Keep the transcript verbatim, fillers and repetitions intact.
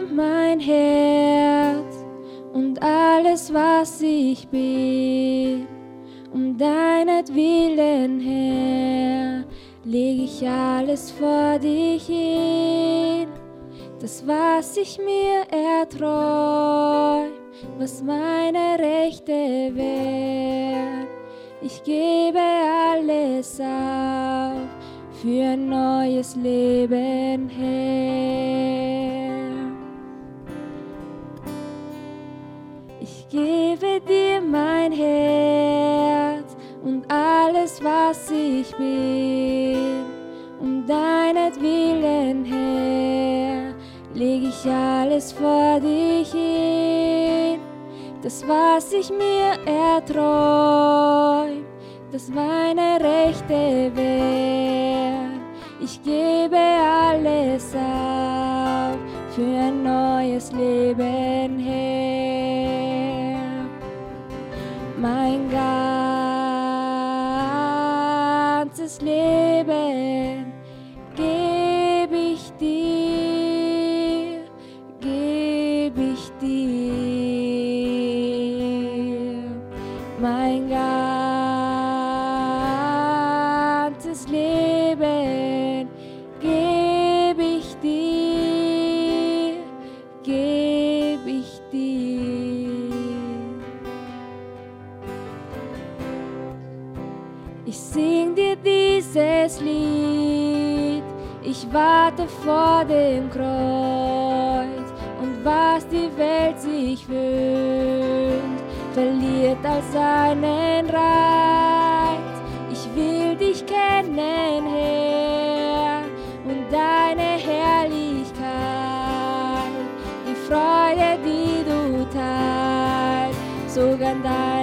mein Herz und alles, was ich bin. Um deinetwillen, Herr, leg ich alles vor dich hin. Das, was ich mir erträum, was meine Rechte wert, ich gebe alles auf für ein neues Leben, Herr. Ich gebe dir mein Herz und alles, was ich bin. Um deinetwillen, Herr, leg ich alles vor dich hin. Das, was ich mir erträum, das meine Rechte wert, ich gebe alles auf für ein neues Leben, Herr. Mein ganzes Leben geb ich dir, geb ich dir. Mein ganzes Leben geb ich dir, geb ich dir. Ich sing dir dieses Lied, ich warte vor dem Kreuz, und was die Welt sich wünscht, verliert all seinen Reiz. Ich will dich kennen, Herr, und deine Herrlichkeit, die Freude, die du teilst, sogar dein